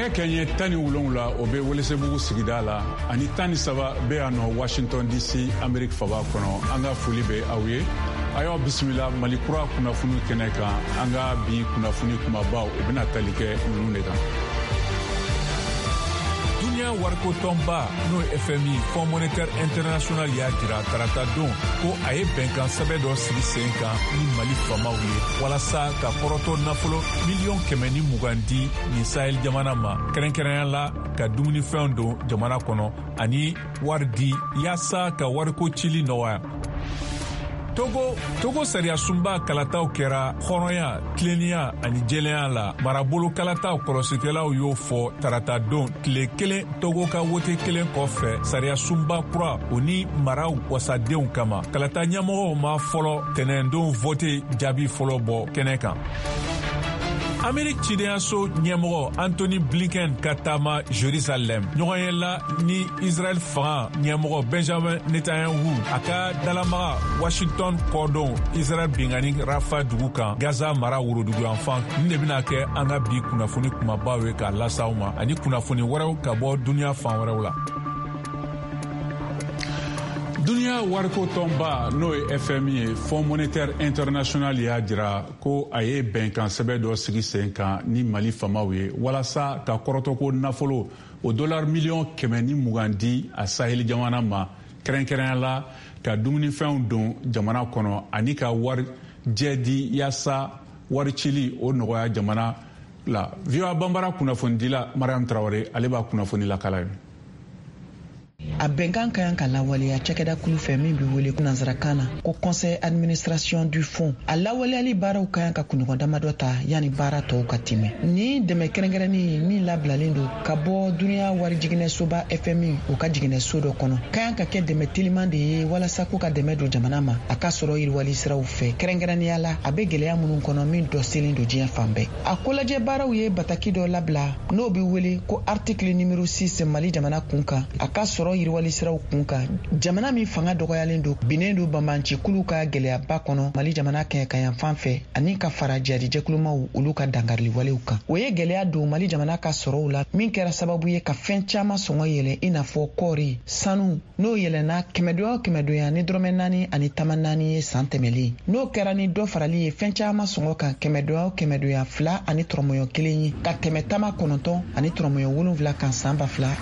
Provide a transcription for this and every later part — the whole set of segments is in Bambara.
nɛgɛ kɛɲɛ 17 la o bɛ Welesebugu sigida la ani 13 bɛ yan nɔ Washington DC Amerique faba kɔnɔ. An ka foli bɛ aw ye. A y'aw bisimila Mali kura kunnafoni kɛnɛ kan. An ka bi kunnafoni kumabaw o bɛna tali kɛ ninnu de kan. Dunia wariko tɔnba n'o FMI Fonds monétaire international y'a jira tarata don ko a ye bɛnkan sɛbɛn dɔ sigi sen kan ni Mali famaw ye walasa ka kɔrɔtɔ nafolo $120 di ni Sahel jamana ma kɛrɛnkɛrɛnya la ka dumunifɛnw don jamana kɔnɔ ani wari di yaasa ka wariko cili nɔgɔya. Togo sariya sunba kalataw kɛra hɔrɔnya, tileniya ani jɛlenya la. Marabolo kalataw kɔlɔsikɛlaw y'o fɔ tarata don tile kelen Togo ka wote kelen kɔfɛ sariya sunba kura o ni maraw wasadenw kama. Kalata ɲɛmɔgɔw ma fɔlɔ tɛnɛndon vote jaabi fɔlɔ bɔ kɛnɛ kan. Amérique cidenyaso ɲɛmɔgɔ Anthony Blinken ka taama Jerusalem ɲɔgɔnyɛla ni Israel fanga ɲɛmɔgɔ Benjamin Netanyahu a ka dalamaga Washington kɔdon Israel bingani Rafa dugu kan Gaza mara worodugu yanfan. Nin de bɛna kɛ an ka bi kunnafoni kumabaw ye k'a lasaw ma ani kunnafoni wɛrɛw ka bɔ duniya fan wɛrɛw la. Dunia wariko tɔnba n'o ye FMI ye Fonds monétaire international y'a jira ko a ye bɛnkan sɛbɛn dɔ sigi sen kan ni Mali famaw ye walasa ka kɔrɔtɔko nafolo o $120 di a Sahel jamana ma kɛrɛnkɛrɛnya la ka dumunifɛnw don jamana kɔnɔ ani ka wari jɛ di yaasa wari cili o nɔgɔya jamana la. VOA Bambara kunnafonidila Mariam Traoré ale b'a kunnafoni lakala ye. A bɛnkan ka kan ka lawaleya cakɛda kulu fɛ min bɛ wele nanzarakan na ko conseil administration du fond. A lawaleyali baaraw ka kan ka kunɲɔgɔn damadɔ ta yanni baara tɔw ka tɛmɛ. Ni dɛmɛ kɛrɛnkɛrɛnni min labilalen don ka bɔ duniya warijiginɛsoba FMI o ka jiginɛso dɔ kɔnɔ ka kan ka kɛ dɛmɛ teliman de ye walasa ko ka dɛmɛ don jamana ma a ka sɔrɔ yiriwali siraw fɛ. Kɛrɛnkɛrɛnnenya la a bɛ gɛlɛya minnu kɔnɔ min dɔ selen don diɲɛ fan bɛɛ. A kolajɛ baaraw ye bataki dɔ labila n'o bɛ wele ko article numéro 6 Mali jamana kun kan a ka sɔrɔ yiriwali siraw kun kan. Jamana min fanga dɔgɔyalen don binnen don banbanci kulu ka gɛlɛyaba kɔnɔ Mali jamana kɛ ka yan fan fɛ ani ka fara jadijɛkulumaw olu ka dangariliwalew kan. O ye gɛlɛya don Mali jamana ka sɔrɔw la min kɛra sababu ye ka fɛn caman sɔngɔ yɛlɛ i n'a fɔ kɔɔri, sanu n'o yɛlɛna $100 ni dɔrɔmɛ 4 ani tama 4 ye san tɛmɛlen. N'o kɛra ni dɔ farali ye fɛn caman sɔngɔ kan $100 2 ani tɔrɔmɔɲɔ 1 ye ka tɛmɛ tama 9 ani tɔrɔmɔɲɔ 7 kan san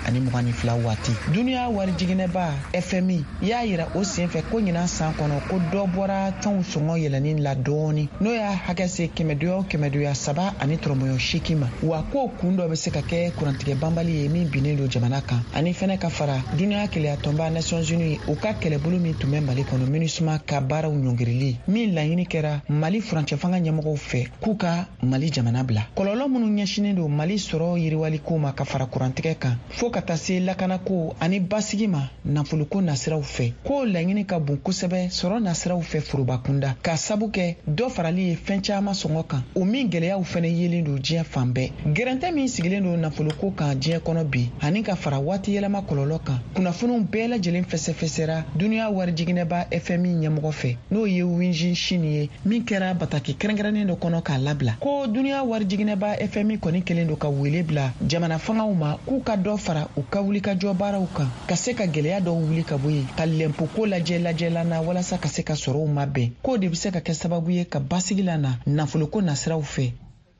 2022 waati. Dunia warijiginɛba FMI y'a yira o senfɛ ko ɲinan san kɔnɔ ko dɔ bɔra fɛnw sɔngɔ yɛlɛnin la dɔɔni n'o y'a hakɛ se $100 3 ani tɔrɔmɔɲɔ 8 ma. Wa ko kun dɔ bɛ se ka kɛ kurantigɛ banbali ye min binnen don jamana kan ani fɛnɛ ka fara duniya kɛlɛya tɔnba Nations Unies o ka kɛlɛbolo min tun bɛ Mali kɔnɔ MINUSMA ka baaraw ɲɔngirili min laɲini kɛra Mali furancɛ fanga ɲɛmɔgɔw fɛ k'u ka Mali jamana bila. Kɔlɔlɔ minnu ɲɛsinen don Mali sɔrɔ yiriwali ko ma ka fara kurantigɛ kan fo ka taa se lakanako ani basigi ma nafoloko nasiraw fɛ. Ko laɲini ka bon kosɛbɛ sɔrɔ nasiraw fɛ foroba kunda ka sabu kɛ dɔ farali ye fɛn caman sɔngɔ kan o min gɛlɛyaw fɛnɛ yelen don diɲɛ fan bɛɛ. Gɛrɛntɛ min sigilen don nafoloko kan diɲɛ kɔnɔ bi ani ka fara waati yɛlɛma kɔlɔlɔ kan kunnafoniw bɛɛ lajɛlen fɛsɛfɛsɛra duniya warijiginɛba FMI ɲɛmɔgɔ fɛ n'o ye Winjin Shin ye min kɛra bataki kɛrɛnkɛrɛnnen dɔ kɔnɔ k'a labila. Ko duniya warijiginɛba FMI kɔni kelen don ka wele bila jamana fangaw ma k'u ka dɔ fara u ka wulikajɔ baaraw kan ka se ka gɛlɛya dɔw wuli ka bɔ yen ka lɛnpoko lajɛla na walasa ka se ka sɔrɔw ma bɛn. K'o de bɛ se ka kɛ sababu ye ka basigi la na nafoloko nasiraw fɛ.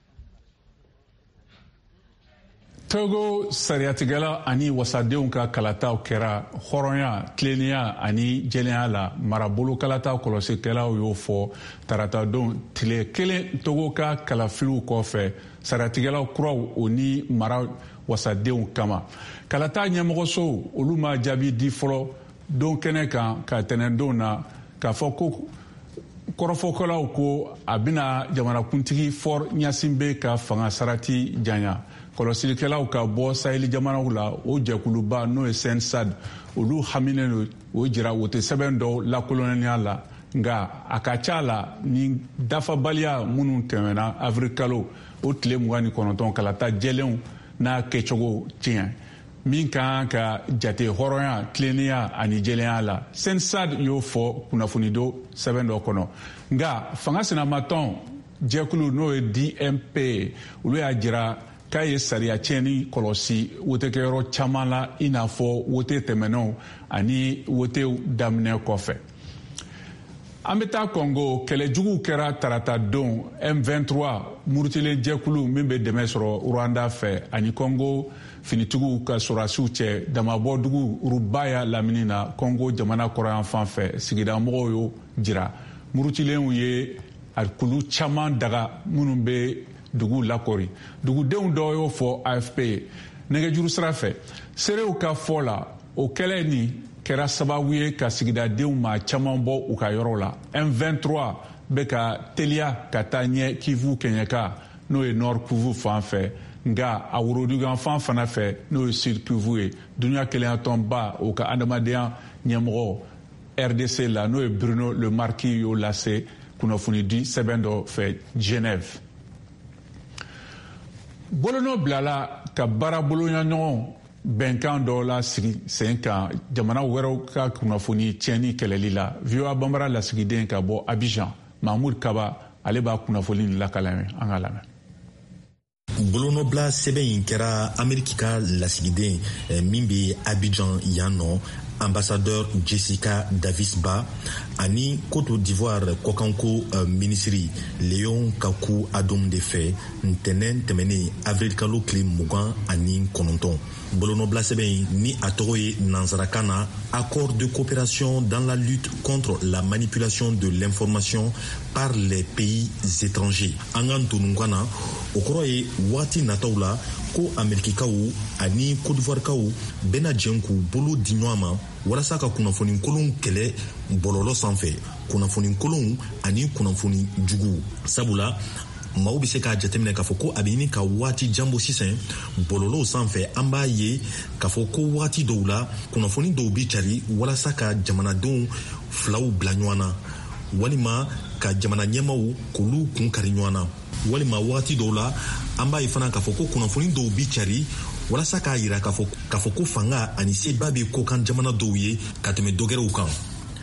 Togo sariyatigɛla ani wasadenw ka kalataw kɛra hɔrɔnya, tileniya ani jɛlenya la. Marabolo kalataw kɔlɔsikɛlaw y'o fɔ tarata don tile kelen Togo ka kalafiliw kɔfɛ sariyatigɛlaw kuraw o ni mara wasadenw kama. Kalata ɲɛmɔgɔsow olu ma jaabi di fɔlɔ don kɛnɛ kan ka tɛnɛndon na k'a fɔ ko kɔrɔfɔkɛlaw ko a bɛna jamanakuntigi Fɔr Ɲasinbe ka fanga sarati janya. Kɔlɔsilikɛlaw ka bɔ Sahel jamanaw la o jɛkuluba n'o ye SENSAD olu haminen don o jira o tɛ sɛbɛn dɔw lakoloniya la nka a ka ca la ni dafabaliya minnu tɛmɛna avril kalo o tile 29 kalata jɛlenw n'a kɛcogo tiɲɛ min kan ka jate hɔrɔnya, tileniya ani jɛlenya la. SENSAD y'o fɔ kunnafonido sɛbɛn dɔ kɔnɔ nka fanga sinamatɔn jɛkulu n'o ye DMP olu y'a jira k'a ye sariya tiɲɛni kɔlɔsi wotekɛyɔrɔ caman la i n'a fɔ wote tɛmɛnenw ani wotew daminɛ kɔfɛ. An bɛ taa Congo, kɛlɛjuguw kɛra tarata don M23 murutilen jɛkulu min bɛ dɛmɛ sɔrɔ Rwanda fɛ ani Congo finitigiw ka sɔrɔdasiw cɛ damabɔdugu Rubaya lamini na Congo jamana kɔrɔyan fan fɛ sigida mɔgɔw y'o jira. Murutilenw ye a kulu caman daga minnu bɛ dugu lakɔri. Dugudenw dɔw y'o fɔ AFP ye. Nɛgɛjuru sira fɛ seerew ka fɔ la o kɛlɛ nin kɛra sababu ye ka sigidadenw ma caman bɔ u ka yɔrɔ la. M23 bɛ ka teliya ka taa ɲɛ Kivu kɛɲɛka n'o ye Nord Kivu fan fɛ nka a worodugan fan fana fɛ n'o ye Sud Kivu ye. Dunuya keleyatɔnba o ka adamadenya ɲɛmɔgɔ RDC la n'o ye Bruno Le Marquis y'o lase kunnafonidi sɛbɛn dɔ fɛ Genève. Bolonɔ bilala ka baara boloɲaɲɔgɔn bɛnkan dɔ la sigi sen kan jamana wɛrɛw ka kunnafoni tiɲɛni kɛlɛli la. VOA Bambara lasigiden ka bɔ Abidjan, Mahmoud Kaba ale b'a kunnafoni lakalamɛ an ka lamɛn. Bolonɔbila sɛbɛn in kɛra Ameriki ka lasigiden min bɛ Abidjan yan nɔ, ambassadeur Jessica Davis-Ba ani Côte d'Ivoire kɔkanko minisiri Léon Kakou Adom de fɛ ntɛnɛn tɛmɛnen avril kalo tile 29. Bolonɔbila sɛbɛn ni a tɔgɔ ye nansarakan na accord de coopération dans la lutte contre la manipulation de l'information par les pays étrangers. An ka ntonunkan na o kɔrɔ ye waati nataw la ko Amerikikaw ani Côte d'Ivoirekaw bɛna jɛn k'u bolo di ɲɔgɔn ma walasa ka kunnafoni kolon kɛlɛ bɔlɔlɔ sanfɛ, kunnafoni kolon ani kunnafoni jugu. Sabula maaw bɛ se k'a jateminɛ k'a fɔ ko a bɛ ɲini ka waati jan bɔ sisan bɔlɔlɔw sanfɛ. An b'a ye k'a fɔ ko waati dɔw la kunnafoni dɔw bɛ cari walasa ka jamanadenw filaw bila ɲɔgɔn na walima ka jamana ɲɛmaw k'olu kun kari ɲɔgɔn na, walima waati dɔw la an b'a ye fana k'a fɔ ko kunnafoni dɔw bɛ cari walasa k'a yira k'a fɔ ko fanga ani seba bɛ kokan jamana dɔw ye ka tɛmɛ dɔgɛrɛw kan.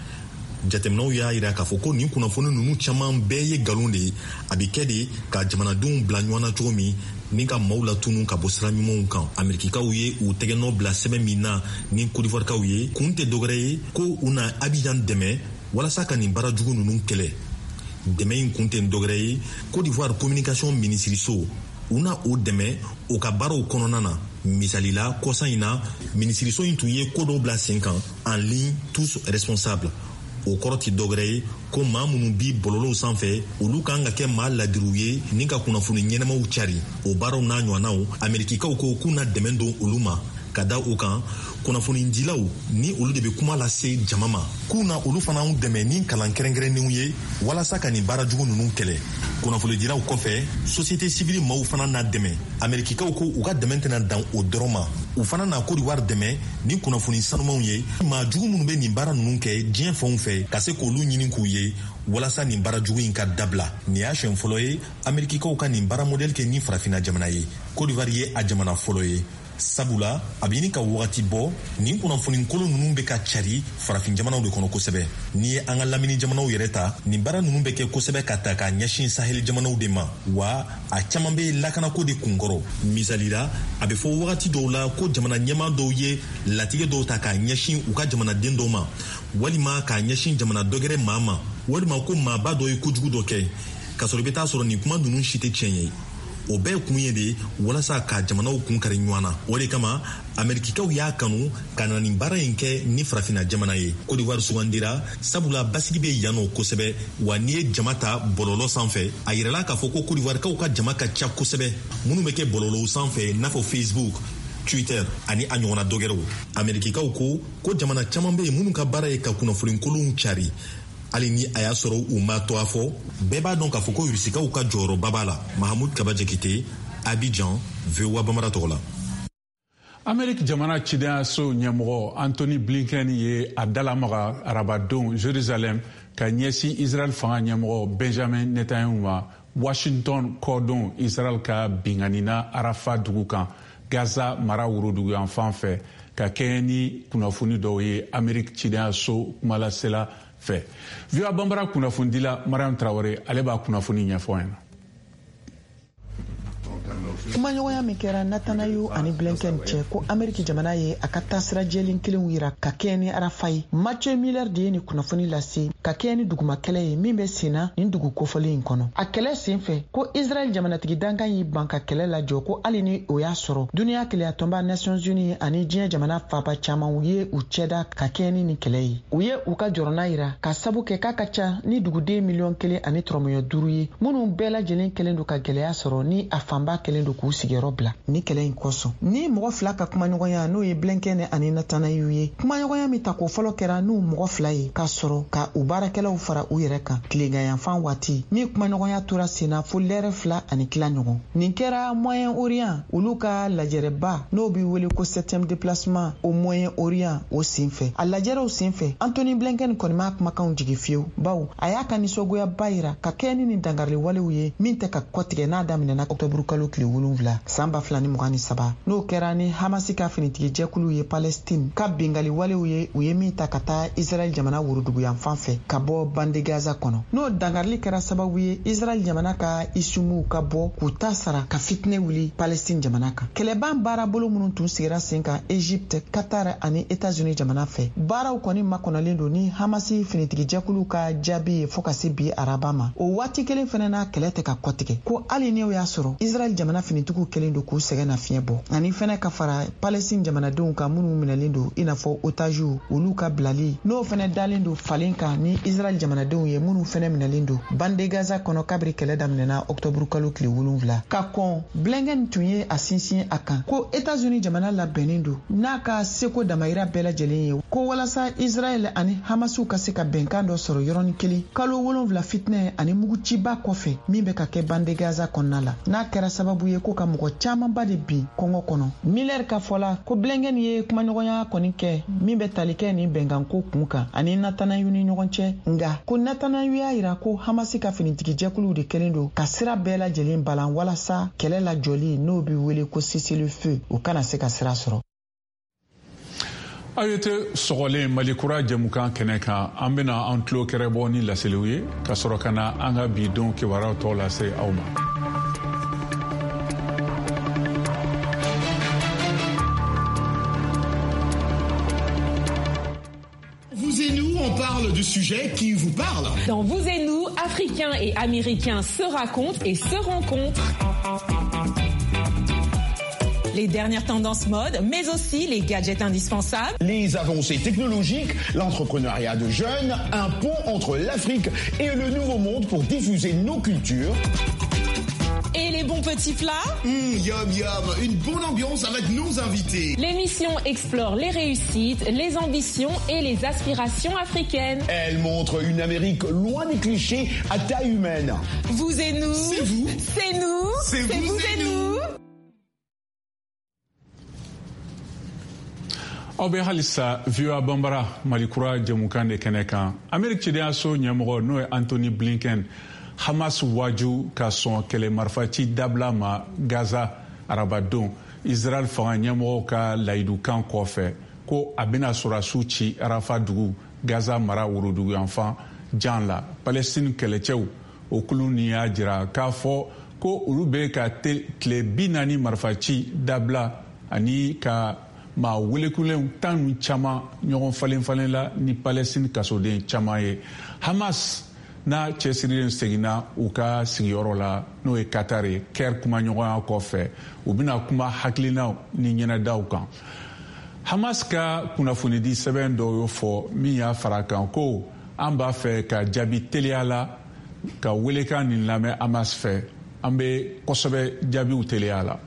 Jateminɛw y'a yira k'a fɔ ko nin kunnafoni ninnu caman bɛɛ ye nkalon de ye. A bɛ kɛ de ka jamanadenw bila ɲɔgɔn na cogo min ni ka maaw latunu ka bɔ sira ɲumanw kan. Amerikikaw ye u tɛgɛnɔ bila sɛbɛn min na ni Côte d'Ivoirekaw ye kun tɛ dɔwɛrɛ ye ko u na Abidjan dɛmɛ walasa ka nin baara jugu ninnu kɛlɛ. Dɛmɛ in kun tɛ dɔwɛrɛ ye Côte d'Ivoire communication minisiriso u na o dɛmɛ o ka baaraw kɔnɔna na. Misali la kɔsan in na minisiriso in tun ye ko dɔw bila sen kan en ligne tous responsables. O kɔrɔ ti dɔwɛrɛ ye ko maa minnu bi bɔlɔlɔw sanfɛ olu kan ka kɛ maa ladiriw ye ni ka kunnafoni ɲɛnamaw cari. O baaraw n'a ɲɔgɔnnaw Amerikikaw ko k'u na dɛmɛ don olu ma. Ka da o kan kunnafonidilaw ni olu de bɛ kuma lase jama ma k'u na olu fana dɛmɛ ni kalan kɛrɛnkɛrɛnnenw ye walasa ka nin baara jugu ninnu kɛlɛ. Kunnafonidilaw kɔfɛ société civile maaw fana na dɛmɛ. Amerikikaw ko u ka dɛmɛ tɛna dan o dɔrɔn ma. U fana na Côte d'Ivoire dɛmɛ ni kunnafoni sanumanw ye maa jugu minnu bɛ nin baara ninnu kɛ diɲɛ fɛnw fɛ ka se k'olu ɲini k'u ye walasa nin baara jugu in ka dabila. Nin y'a siɲɛ fɔlɔ ye Amerikikaw ka nin baara modèle kɛ ni farafinna jamana ye. Côte d'Ivoire ye a jamana fɔlɔ ye. Sabula a bɛ ɲini ka wagati bɔ nin kunnafoni kolon ninnu bɛ ka cari farafin jamanaw de kɔnɔ kosɛbɛ. N'i ye an ka lamini jamanaw yɛrɛ ta nin baara ninnu bɛ kɛ kosɛbɛ ka ta ka ɲɛsin Sahel jamanaw de ma wa a caman bɛ lakanako de kunkɔrɔ. Misali la a bɛ fɔ wagati dɔw la ko jamana ɲɛmaa dɔw ye latigɛ dɔw ta k'a ɲɛsin u ka jamanaden dɔw ma walima k'a ɲɛsin jamana dɔgɛrɛ maa ma walima ko maaba dɔ ye kojugu dɔ kɛ k'a sɔrɔ i bɛ taa sɔrɔ nin kuma ninnu si tɛ tiɲɛ ye. O bɛɛ kun ye de walasa ka jamanaw kun kari ɲɔgɔn na. O de kama Amerikikaw y'a kanu ka na nin baara in kɛ ni farafinna jamana ye. Côte d'Ivoire sugandira sabula basigi bɛ yan nɔ kosɛbɛ wa n'i ye jama ta bɔlɔlɔ sanfɛ a yirala k'a fɔ ko Côte d'Ivoirekaw ka jama ka ca kosɛbɛ minnu bɛ kɛ bɔlɔlɔw sanfɛ n'a fɔ Facebook, Twitter ani a ɲɔgɔnna dɔgɛrɛw. Amerikikaw ko jamana caman bɛ yen minnu ka baara ye ka kunnafoni kolonw cari. Hali ni a y'a sɔrɔ u ma to a fɔ bɛɛ b'a dɔn k'a fɔ ko Rusikaw ka jɔyɔrɔba b'a la. Mahamudu Kaba Jakite, Abidjan, VOA Bambara tɔgɔ la. Amérique jamana cidenyaso ɲɛmɔgɔ Anthony Blinken ye a dalamaga arabadon Jérusalem ka ɲɛsin Israel fanga ɲɛmɔgɔ Benjamin Netanyahu ma Washington kɔdon Israel ka binganina Arafat dugu kan Gaza mara woroduguyan fan fɛ ka kɛɲɛ ni kunnafoni dɔw ye Amérique cidenyaso kumalasela fɛ. VOA Bambara kunnafonidila Mariam Traoré ale b'a kunnafoni ɲɛfɔ ɲɛna. kuma ɲɔgɔnya min kɛra Netanyahu ani Blinken cɛ ko Ameriki jamana ye a ka taasira jɛlen kelen yira ka kɛɲɛ ni Arafa ye. Mathieu Miller de ye ni kunnafoni lase ka kɛɲɛ ni dugumakɛlɛ ye min bɛ senna nin dugu kofɔlen in kɔnɔ. A kɛlɛ senfɛ ko Israel jamanatigi dankan y'i ban ka kɛlɛ lajɔ ko hali ni o y'a sɔrɔ duniya kelenya tɔnba Nations Unies ani diɲɛ jamana faba caman u ye u cɛda ka kɛɲɛ ni kɛlɛ ye. U ye u ka jɔrɔna yira ka sabu kɛ k'a ka ca ni duguden miliyɔn 1 ani tɔrɔmɔɲɔ 5 ye minnu bɛɛ lajɛlen kelen don ka gɛlɛya sɔrɔ ni a fanba kelen don k'u sigiyɔrɔ bila ni kɛlɛ in kɔsɔn. Ni mɔgɔ fila ka kumaɲɔgɔnya n'o ye Blinken ani Netanyahu ye, kumaɲɔgɔnya min ta ko fɔlɔ kɛra n'u mɔgɔ fila ye ka sɔrɔ ka u baarakɛlaw fara u yɛrɛ kan tileganyanfan waati ni kumaɲɔgɔnya tora senna fo lɛrɛ 2 ani kila ɲɔgɔn. Nin kɛra Moyen-Orient olu ka lajɛrɛba n'o bɛ wele ko 7e déplacement au Moyen-Orient o senfɛ. A lajɛrɛw senfɛ Anthony Blinken kɔni ma kumakanw jigi fiyewu bawo a y'a ka nisɔngoyaba yira ka kɛɲɛ ni dangarili walew ye min tɛ ka kɔtigɛ n'a daminɛna Octobre kalo tile 7 san 2023 n'o kɛra ni Hamasi ka finitigi jɛkulu ye Palestine ka bengali walew ye u ye min ta ka taa Israel jamana woroduguyanfan fɛ ka bɔ bande Gaza kɔnɔ. N'o dangarili kɛra sababu ye Israel jamana ka isumu ka bɔ k'u ta sara ka fitinɛ wuli Palestine jamana kan. Kɛlɛban baara bolo minnu tun sigira sen kan Egypte, Qatar ani États-Unis jamana fɛ baaraw kɔni makɔnɔlen don ni Hamasi finitigi jɛkulu ka jaabi ye fo ka se bi araba ma. O waati kelen fɛnɛ na kɛlɛ tɛ ka kɔtigɛ ko hali ni o y'a sɔrɔ Israel jamana finitigiw kelen don k'u sɛgɛn na fiɲɛ bɔ ani fɛnɛ ka fara Palestine jamanadenw kan minnu minɛlen don i n'a fɔ otages olu ka bilali n'o fɛnɛ dalen don falen kan ni Israel jamanadenw ye minnu fɛnɛ minɛlen don bande Gaza kɔnɔ kabiri kɛlɛ daminɛna Octobre kalo tile 7 ka kɔn Blinken tun ye a sinsin a kan ko États-Unis jamana labɛnnen don n'a ka seko damayira bɛɛ lajɛlen ye ko walasa Israel ani Hamasiw ka se ka bɛnkan dɔ sɔrɔ yɔrɔnin kelen kalo 7 fitinɛ ani muguciba kɔfɛ min bɛ ka kɛ bande Gaza kɔnɔna la n'a kɛra sababu ye ko ka mɔgɔ camanba de bin kɔngɔ kɔnɔ. Miller ka fɔla ko Blinken ye kumaɲɔgɔnya kɔni kɛ min bɛ tali kɛ ni bɛnkanko kun kan ani Netanyahu ni ɲɔgɔn cɛ nga ko Netanyahu y'a yira ko Hamasi ka finitigi jɛkulu de kelen don ka sira bɛɛ lajɛlen balan walasa kɛlɛ lajɔli n'o bɛ wele ko cessez-le-feu u kana se ka sira sɔrɔ. A ye tɛ sɔgɔlen Malikura jɛmukan kɛnɛ kan an bɛna an tulo kɛrɛbɔ ni laseliw ye ka sɔrɔ ka na an ka bidon kibaruyaw tɔ lase aw ma. Vous et nous, on parle du sujet qui vous parle. Dans Vous et nous, Africains et Américains se racontent et se rencontrent. Les dernières tendances mode, mais aussi les gadgets indispensables. Les avancées technologiques, l'entrepreneuriat de jeunes, un pont entre l'Afrique et le Nouveau Monde pour diffuser nos cultures. Et les bons petits plats. Yum yum, une bonne ambiance avec nos invités. L'émission explore les réussites, les ambitions et les aspirations africaines. Elle montre une Amérique loin des clichés à taille humaine. Vous et nous. C'est vous. C'est nous. C'est vous et nous. Aw bɛ halisa VOA Bambara Malikura jɛmukan de kɛnɛ kan. Ameriki cidenyaso ɲɛmɔgɔ n'o ye Anthony Blinken Hamas waju ka sɔn kɛlɛ marifaci dabila ma Gaza arabadenw Israel fanga ɲɛmɔgɔw ka layidukan kɔfɛ ko a bɛna sɔrɔdasiw ci Arafa dugu Gaza mara woroduguyanfan jan la. Palestine kɛlɛcɛw o kulu ni y'a jira k'a fɔ ko olu bɛ ka tile 40 marifaci dabila ani ka ma welekulenw tan caman ɲɔgɔn falen la ni Palestine kasoden caman ye. Hamas n'a cɛsirilen seginna u ka sigiyɔrɔ la n'o ye Qatar ye kɛr kumaɲɔgɔnya kɔfɛ u bɛna kuma hakilinaw ni ɲɛnɛdaw kan. Hamas ka kunnafonidi sɛbɛn dɔw y'o fɔ min y'a fara kan ko an b'a fɛ ka jaabi teliya la ka welekan nin lamɛn Hamas fɛ an bɛ kosɛbɛ jaabiw teliya la.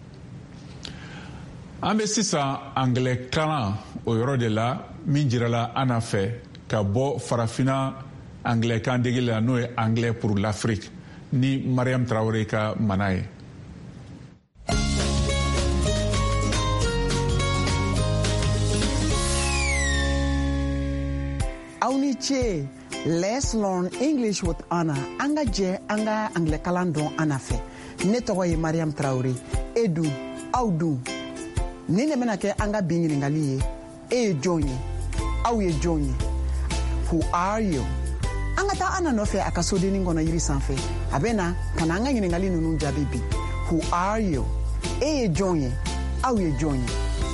An bɛ sisan anglais kalan o yɔrɔ de la min jirala an fɛ ka bɔ farafina anglais kan degeli la n'o ye anglais pour l'Afrique ni Mariam Traoré ka mana ye. Aw ni ce, let's learn English with Anna. An ka jɛ an ka anglais kalan dɔn Anna fɛ. Ne tɔgɔ ye Mariam Traoré. E dun, aw dun. Ni ne bɛna kɛ an ka bi ɲininkali ye. E ye jɔn ye? Aw ye jɔn ye? Who are you? An ka taa Anna nɔfɛ a ka sodennin kɔnɔ yiri sanfɛ. A bɛ na ka na an ka ɲininkali ninnu jaabi bi. Who are you? E join. How you join?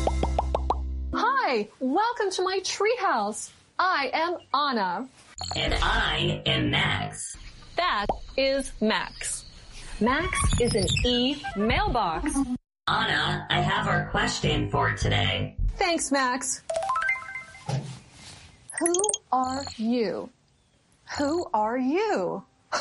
Hi, welcome to my treehouse. I am Anna. And I am Max. That is Max. Max is an E mailbox. Anna, I have our question for today. Thanks, Max. Who are you? Who are you?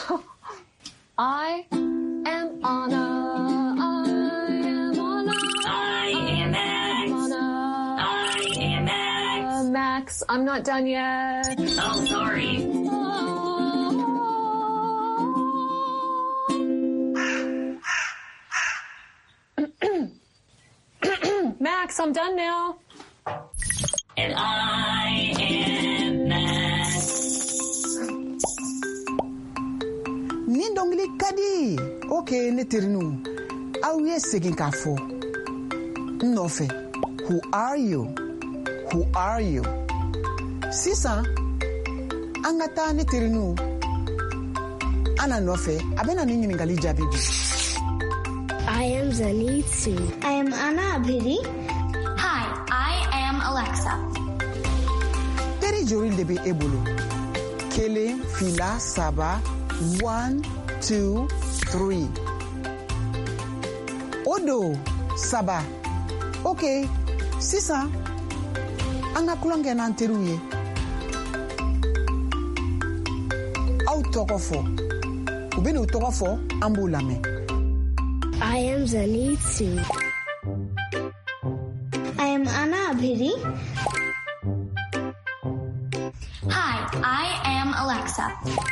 I am Anna. I am Anna. I am Max. Anna. I am Max. Max, I'm not done yet. Oh, sorry. Max, I'm done now. And I am Max. Ni dongli kadi. Okay, neterinu. Awie segin kafo. Nofe. Who are you? Who are you? Sisa. Angata neterinu. Ana nofe. Abena nini ngali jabibi. I am Zanitsu. I am Anna Abhiri. Hi, I am Alexa. Teri joril debe ebolo. Kele, fila, saba. 1, 2, 3. Odo, saba. Okay, sisa. Anga kulonge na anteruye. Au tokofo. Ubeni utokofo, ambulame. I am Zanitsu. I am Anna Abhiri. Hi, I am Alexa.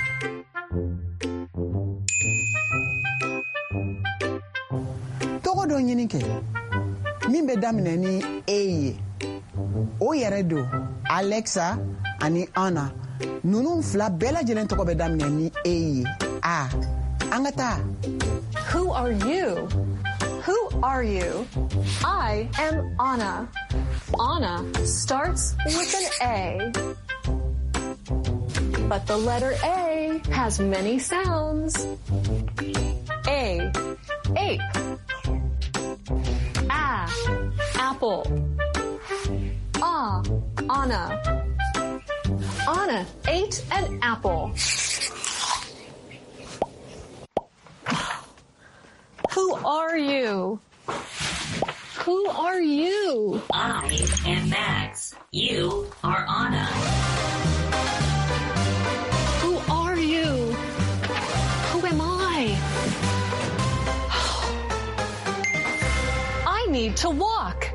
Togo do nyini ke. Min be damine ni eye. O yere do Alexa ani Anna. Nunu fla bela jelen togo be damine ni eye. A. Angata. Who are you? Who are you? I am Anna. Anna starts with an A. But the letter A has many sounds. A, ape. A, apple. Ah, Anna. Anna ate an apple. Who are you? Who are you? I am Max. You are Anna. Who are you? Who am I? I need to walk.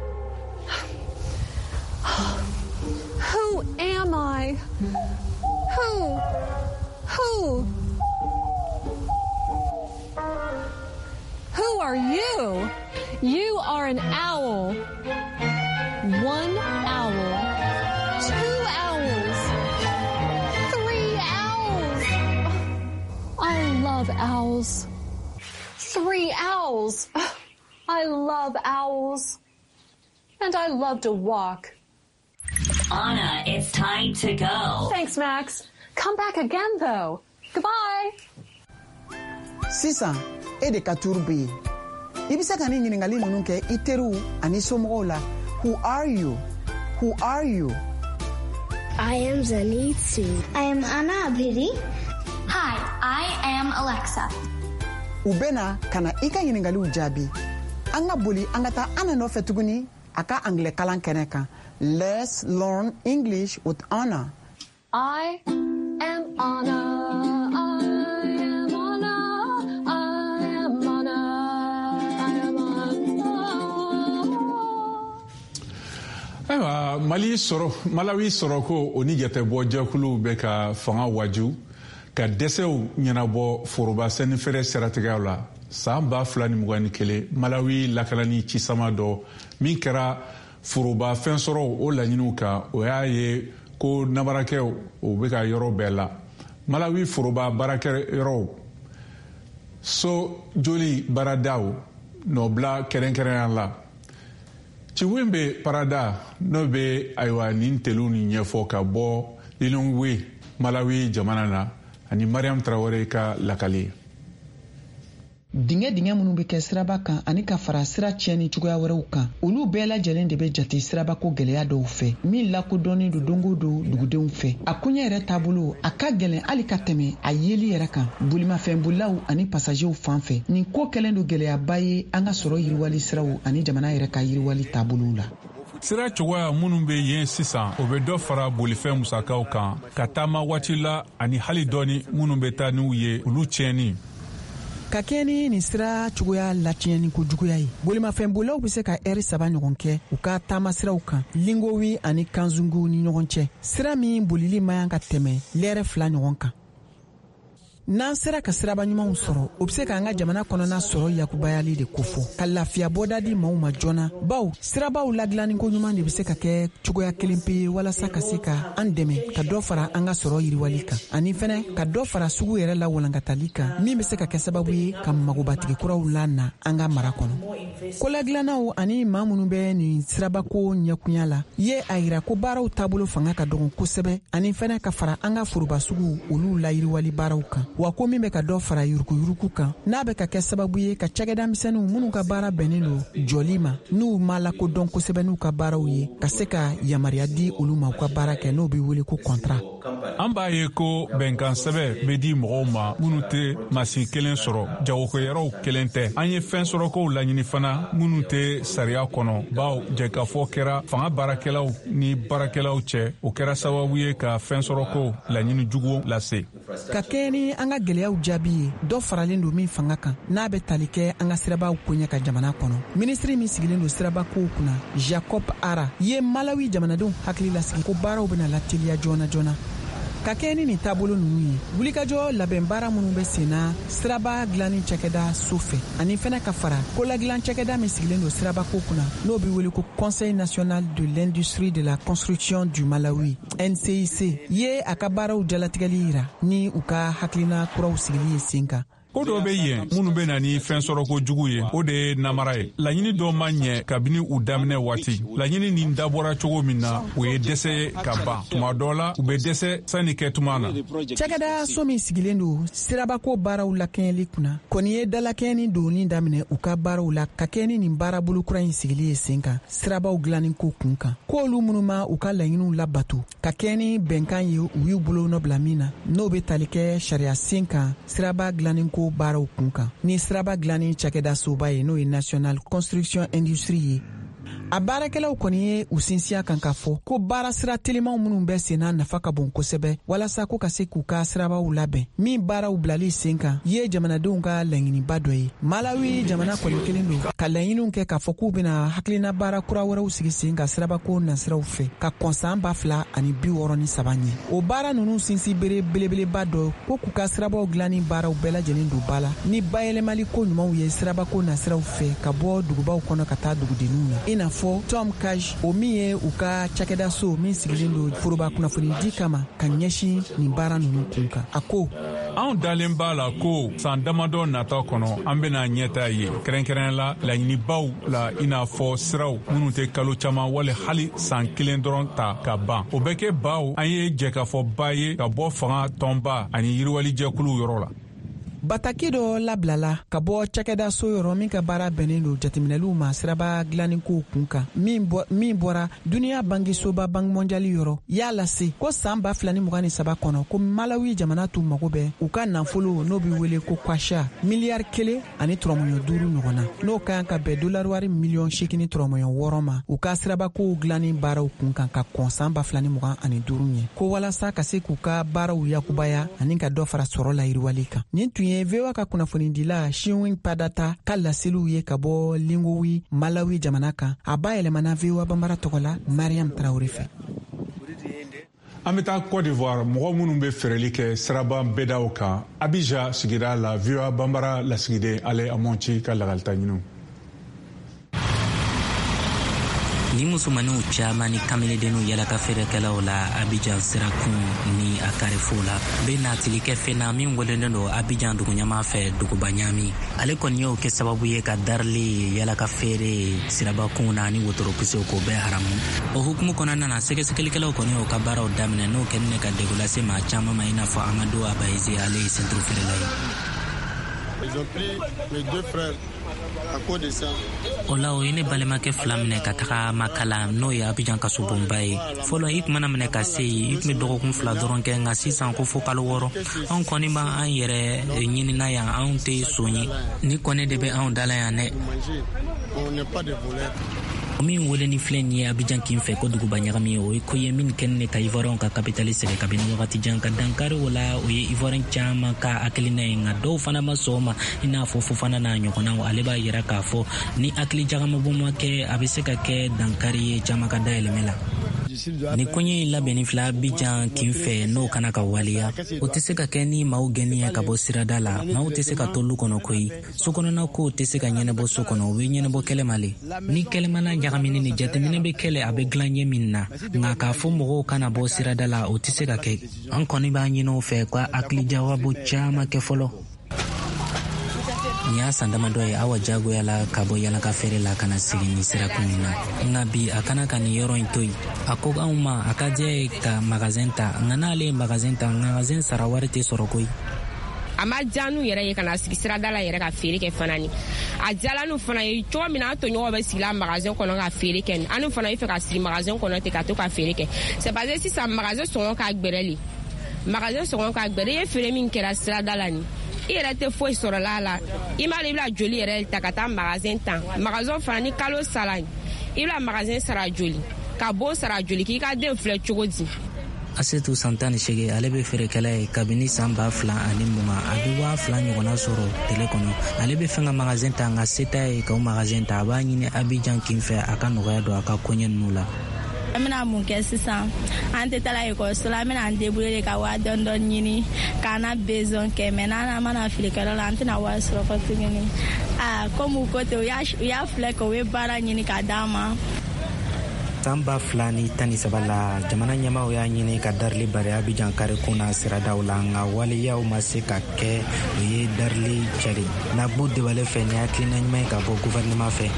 Who am I? Who? Who are you? You are an owl. 1 owl. 2 owls. 3 owls. I love owls. 3 owls. I love owls. And I love to walk. Anna, it's time to go. Thanks, Max. Come back again, though. Goodbye. Sisa, ede katurbi. Ibisa kani nyiningali nununke iteru ani somola. Who are you? Who are you? I am Zanitsu. I am Anna Abhiri. Hi, I am Alexa. Ubena kana ika nyiningali ujabi. Anga buli angata ana no fetuguni aka angle kalan keneka. Let's learn English with Anna. I am Anna. Malawi sɔrɔ ko o ni jatebɔ jɛkulu bɛ ka fanga waju ka dɛsɛw ɲɛnabɔ foroba sɛnifɛrɛ siratigɛw la san 2021 Malawi lakalani cisama dɔ min kɛra foroba fɛnsɔrɔw o laɲiniw kan o y'a ye ko nabarakɛw o bɛ ka yɔrɔ bɛɛ la Malawi foroba baarakɛyɔrɔw so joli baaradaw nɔbila kɛrɛnkɛrɛnya la Chiwembe Parada no be aywa nin telu ni ɲɛfɔ ka bɔ Lilongwe Malawi jamana na ani Mariam Traoré ka lakali. dingɛ minnu bɛ kɛ siraba kan ani ka fara sira tiɲɛni cogoya wɛrɛw kan olu bɛɛ lajɛlen de bɛ jate sirabako gɛlɛya dɔw fɛ min lakodɔnnen don don o don dugudenw fɛ a koɲɛ yɛrɛ taabolo a ka gɛlɛn hali ka tɛmɛ a yeli yɛrɛ kan bolimafɛnbolilaw ani pasajew fan fɛ nin ko kɛlen don gɛlɛyaba ye an ka sɔrɔ yiriwali siraw ani jamana yɛrɛ ka yiriwali taabolow la. sira cogoya minnu bɛ yen sisan o bɛ dɔ fara bolifɛn musakaw kan ka taama waati la ani hali dɔɔni minnu bɛ taa n'u ye olu tiɲɛni. ka kɛ ni nin sira cogoya latiɲɛni ko juguya ye bolimafɛnbolilaw bɛ se ka ɛri 3 ɲɔgɔn kɛ u ka taama siraw kan lingowi ani kanzungu ni ɲɔgɔn cɛ sira min bolili ma yan ka tɛmɛ lɛrɛ 2 ɲɔgɔn kan. n'an sera ka siraba ɲumanw sɔrɔ o bɛ se k'an ka jamana kɔnɔna sɔrɔ yakubayali de kofɔ ka lafiya bɔda di maaw ma joona baw sirabaw ladilanni ko ɲuman de bɛ se ka kɛ cogoya kelen pe walasa ka se ka an dɛmɛ ka dɔ fara an ka sɔrɔ yiriwali kan ani fɛnɛ ka dɔ fara sugu yɛrɛ la walankatali kan min bɛ se ka kɛ sababu ye ka magobatigi kuraw la na an ka mara kɔnɔ. koladilannaw ani maa minnu bɛ nin sirabako ɲɛkunya la ye a yira ko baaraw taabolo fanga ka dɔgɔn kosɛbɛ ani fɛnɛ ka fara an ka foroba sugu olu la yiriwali baaraw kan. wa ko min bɛ ka dɔ fara yurukuyuruku kan n'a bɛ ka kɛ sababu ye ka cakɛda misɛnninw minnu ka baara bɛnnen don jɔli ma n'u ma lakodɔn kosɛbɛ n'u ka baaraw ye ka se ka yamariya di olu ma u ka baara kɛ n'o bɛ wele ko kɔntara. an b'a ye ko bɛnkan sɛbɛ bɛ di mɔgɔw ma minnu tɛ masin kelen sɔrɔ jagokɛyɔrɔw kelen tɛ an ye fɛn sɔrɔkow laɲini fana minnu tɛ sariya kɔnɔ baw jɛkafɔ kɛra fanga baarakɛlaw ni baarakɛlaw cɛ o kɛra sababu ye ka fɛn sɔrɔkow laɲini jugu lase. ka kɛ ni an ka gɛlɛyaw jaabi ye dɔ faralen don min fanga kan n'a bɛ tali kɛ an ka sirabaw koɲɛ ka jamana kɔnɔ minisiri min sigilen don sirabakow kunna jacob ara ye malawi jamanadenw hakili lasigi ko baaraw bɛna lateliya joona joona. ka kɛ ni nin taabolo ninnu ye wulikajɔ labɛn baara minnu bɛ sen na siraba dilanni cakɛda so fɛ ani fɛnɛ ka fara koladilan cakɛda min sigilen don sirabako kunna n'o bɛ wele ko conseil national de l'industrie de la construction du malawi NCIC ye a ka baaraw jalatigɛli yira ni u ka hakilina kuraw sigili ye sen kan. ko dɔ bɛ yen minnu bɛ na ni fɛn sɔrɔko jugu ye o de ye namara ye laɲini dɔ ma ɲɛ kabini u daminɛ waati laɲini nin dabɔra cogo min na o ye dɛsɛ ka ban tuma dɔ la u bɛ dɛsɛ sanni kɛ tuma na. cakɛda so min sigilen don sirabako baaraw lakɛɲɛli kunna kɔni ye dalakɛɲɛni donni daminɛ u ka baaraw la ka kɛ ni nin baarabolo kura in sigili ye sen kan sirabaw dilanni ko kun kan k'olu minnu ma u ka laɲiniw labato ka kɛ ni bɛnkan ye u y'u bolo nɔbila min na n'o bɛ tali kɛ sariya sen kan siraba dilanni ko baaraw kun kan ni siraba dilanni cakɛda soba ye n'o ye national construction industrie ye a baarakɛlaw kɔni ye u sinsiya kan ka fɔ ko baara sira telimanw minnu bɛ senna nafa ka bon kosɛbɛ walasa ko ka se k'u ka sirabaw labɛn min baaraw bilali sen kan ye jamanadenw ka laɲiniba dɔ ye malawi jamana kɔni kelen don ka laɲiniw kɛ k'a fɔ k'u bɛna hakilina baara kura wɛrɛw sigi sen ka sirabako nasiraw fɛ ka kɔnsan 2063 ɲɛ o baara ninnu sinsi bere belebeleba dɔ ko k'u ka sirabaw dilanni baaraw bɛɛ lajɛlen don ba la ni bayɛlɛmali ko ɲumanw ye sirabako nasiraw fɛ ka bɔ dugubaw kɔnɔ ka taa dugudenninw na i n'a fɔ Tom Kaj o min ye u ka cakɛda so min sigilen don foroba kunnafoni di kama ka ɲɛsin nin baara ninnu kun kan a ko anw dalen b'a la ko san damadɔ nata kɔnɔ an bena ɲɛta ye kɛrɛnkɛrɛn la laɲinibaw la i n'a fɔ siraw minnu tɛ kalo caman wali hali san 1 dɔrɔn ta ka ban o bɛ kɛ baw an ye jɛkafɔba ye ka bɔ fanga tɔnba ani yiriwalijɛkuluw yɔrɔ la. bataki dɔ labilala ka bɔ cakɛda so yɔrɔ min ka baara bɛnnen don jateminɛliw ma siraba dilanni kow kun kan min bɔra duniya bangisoba bangi mondiali yɔrɔ y'a lase ko san 2023 kɔnɔ ko malawi jamana t'u mago bɛ u ka nafolo n'o bɛ wele ko kwasha miliyari 1 ani tɔrɔmɔɲɔ 5 ɲɔgɔnna n'o ka kan ka bɛn dolari miliyɔn 8 ni tɔrɔmɔɲɔ 6 ma u ka sirabakow dilanni baaraw kun kan ka kɔn san 2025 ɲɛ ko walasa ka se k'u ka baaraw yakubaya ani ka dɔ fara sɔrɔ la yiriwali kan nin tun ye VOA ka kunnafonidila Shinwin Padata ka laseliw ye ka bɔ Lingowi Malawi jamana kan a ba yɛlɛmana VOA Bambara tɔgɔ la Mariam Traoré fɛ. An bɛ taa Côte d'Ivoire mɔgɔ minnu bɛ fɛrɛli kɛ siraba bɛdaw kan Abidjan sigida la VOA Bambara lasigiden Ale Amonci ka lakalita ɲiniw. ni musomanniw caman ni kameledenninw yalaka feerekɛlaw la Abidjan sirakun ni a karifo la bɛ natili kɛ fɛn na min welelen don Abidjan duguɲama fɛ duguba ɲami ale kɔni y'o kɛ sababu ye ka darili yalaka feere sirabakun na ni wotorokisew k'o bɛɛ haramu o hukumu kɔnɔna na sɛgɛsɛgɛlikɛlaw kɔni y'o ka baaraw daminɛ n'o kɛni ka degun lase maa caman ma i n'a fɔ Amadu Abayizi ale ye senturu feerela ye Ils ont pris mes 2 frères à cause de ça. Ola o ine balemake fila minɛ ka taga makala n'o ye Abidjan kasobonba ye. Fɔlɔ i tun mana minɛ ka se yen i tun bɛ dɔgɔkun 2 dɔrɔn kɛ nka sisan ko fo kalo 6 anw kɔni b'an yɛrɛ ɲinina yan anw tɛ son ye ni kɔni de bɛ anw dala yan dɛ. On n'est pas des voleurs. Min wele ni filɛ nin ye Abidjan kin fɛ ko duguba ɲagami ye o ye ko ye min kɛni ne ka Ivoirien ka capitale sɛgɛ kabini wagati jan ka dankari o la o ye Ivoirien caman ka hakilina ye nka dɔw fana ma sɔn o ma i n'a fɔ Fofana n'a ɲɔgɔnnaw ale b'a yira k'a fɔ ni hakili jagamabɔ ma kɛ a bɛ se ka kɛ dankari ye caman ka dayɛlɛmɛ la. Ni kɔɲɛ in labɛnni filɛ Abidjan kin fɛ n'o kana ka waliya o tɛ se ka kɛ ni maaw gɛnni ye ka bɔ sirada la maaw tɛ se ka to lu kɔnɔ koyi sokɔnɔna kow tɛ se ka ɲɛnabɔ so kɔnɔ o bɛ ɲɛnabɔ kɛlɛma le ni kɛlɛmana ɲagamini ni jateminɛ bɛ kɛlɛ a bɛ dilan ɲɛ min na nka k'a fɔ mɔgɔw kana bɔ sirada la o tɛ se ka kɛ an kɔni b'a ɲini o fɛ ka hakili jagabɔ caman kɛ fɔlɔ. Ni y'a san damadɔ ye awa jagoya la ka bɔ yalaka feere la kana segin ni sirakun na nka bi a kana ka nin yɔrɔ in to yen a ko anw ma a ka diya ye ka magasin ta nka n'ale ye magasin ta magasin sara wari tɛ sɔrɔ koyi. A ma diya n'u yɛrɛ ye ka na sigi sirada la yɛrɛ ka feere kɛ fana ni a diyala n'u fana ye cogo min na an tɔɲɔgɔnw bɛ sigi la magasin kɔnɔ ka feere kɛ an n'u fana bɛ fɛ ka sigi magasin kɔnɔ ten ka to ka feere kɛ c'est parce que sisan magasin sɔngɔ ka gbɛrɛ le magasin sɔngɔ ka gbɛrɛ i ye feere min kɛra sirada la ni i yɛrɛ tɛ foyi sɔrɔla la i m'a dɔn i bɛna joli yɛrɛ ta ka taa magasin tan magasin fana ni kalo sara i bɛna magasin sara joli ka bon sara joli k'i ka den filɛ cogo di. Asetu Santani Shege ale bɛ feerekɛla ye kabini san 2020 a bɛ 2000 ɲɔgɔnna sɔrɔ tele kɔnɔ ale bɛ fɛn ka magasin ta nka se t'a ye k'o magasin ta a b'a ɲini Abidjan kin fɛ a ka nɔgɔya don a ka koɲɛ ninnu la. An bɛna mun kɛ sisan an tɛ taa ekɔliso la an bɛna an débrouiller ka wari dɔɔni ɲini k'an na besoin kɛ mais n'an mana feerekɛyɔrɔ la an tɛna wari sɔrɔ fɔ tuguni comme u ko ten u y'a filɛ kɛ u ye baara ɲini ka d'an ma. San 2013 la jamana ɲɛmaaw y'a ɲini ka darili bari Abidjan kare kunna siradaw la nka waleyaw ma se ka kɛ u ye darili cari Nabou Debale fɛ ni hakilina ɲuman ye ka bɔ gouvernement fɛ.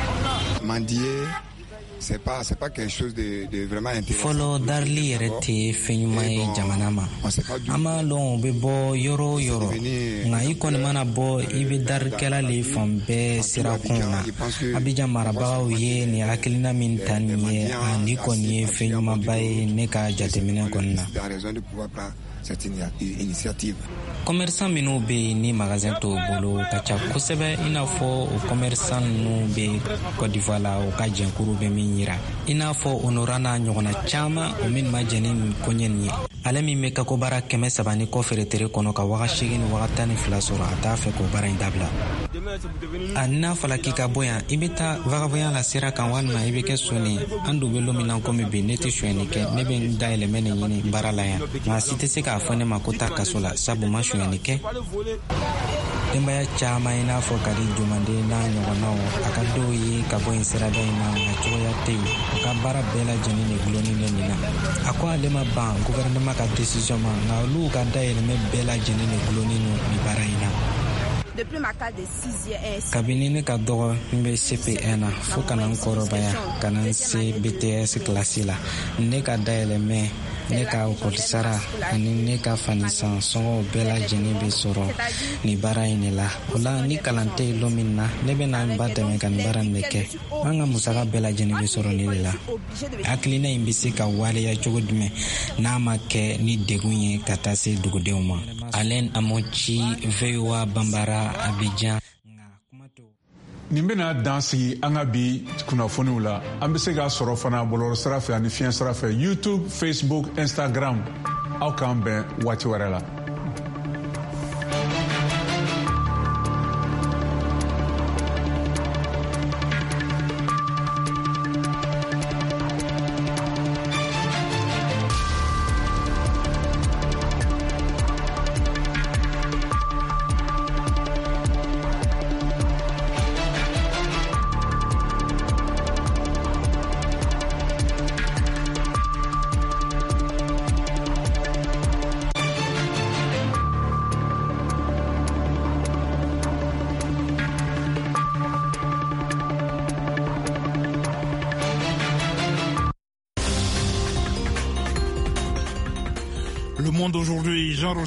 C'est pas quelque chose de vraiment intéressant. Fɔlɔ darili yɛrɛ tɛ fɛn ɲuman ye jamana ma an b'a lɔn u bɛ bɔ yɔrɔ o yɔrɔ nka i kɔni mana bɔ i bɛ darikɛla le fan bɛɛ sirakun na Abidjan marabagaw ye nin hakilina min ta nin ye ni kɔni ye fɛn ɲumanba ye ne ka jateminɛ kɔni na. Commerçant minnu bɛ yen ni magasin t'o bolo ka ca kosɛbɛ i n'a fɔ o commerçant ninnu bɛ Côte d'Ivoire la o ka jɛnkuru bɛ min yira i n'a fɔ Onora n'a ɲɔgɔnna caman o min ma jɛn ni nin koɲɛ nin ye ale min bɛ kako baara 300 ni kɔ feeretere kɔnɔ ka waga 8 ni waga 12 sɔrɔ a t'a fɛ k'o baara in dabila a n'a fɔla k'i ka bɔ yan i bɛ taa vagabondya la sira kan walima i bɛ kɛ soni an dun bɛ don min na komi bi ne tɛ sonyɛni kɛ ne bɛ n dayɛlɛmɛ nin ɲini baara la yan nka si tɛ se k'a fɔ ne ma ko taa kaso la sabu ma sonyɛni kɛ denbaya caman i n'a fɔ Kadi Jumande n'a ɲɔgɔnnaw a ka dɔw ye ka bɔ yen sirada in na nka cogoya tɛ yen u ka baara bɛɛ lajɛlen de gulonnen bɛ nin na a ko ale ma ban gouvernement ka décision ma nka olu ka dayɛlɛmɛ bɛɛ lajɛlen de gulonnen don nin baara in na. Kabini ne ka dɔgɔ n bɛ CP1 na fo ka na n kɔrɔbaya ka na n se BTS kilasi la ne ka dayɛlɛmɛ ne ka okɔlisara ani ne ka fanisan sɔngɔw bɛɛ lajɛlen bɛ sɔrɔ nin baara in de la o la ni kalan tɛ yen don min na ne bɛ na n ba dɛmɛ ka nin baara in de kɛ an ka musaka bɛɛ lajɛlen bɛ sɔrɔ nin de la hakilina in bɛ se ka waleya cogo jumɛn n'a ma kɛ ni degun ye ka taa se dugudenw ma. Alain Amochi, VOA Bambara, Abidjan. Nin bɛna dan sigi an ka bi kunnafoniw la an bɛ se k'a sɔrɔ fana bɔlɔlɔ sira fɛ ani fiɲɛ sira fɛ YouTube, Facebook, Instagram aw k'an bɛn waati wɛrɛ la. Le Monde aujourd'hui, Jean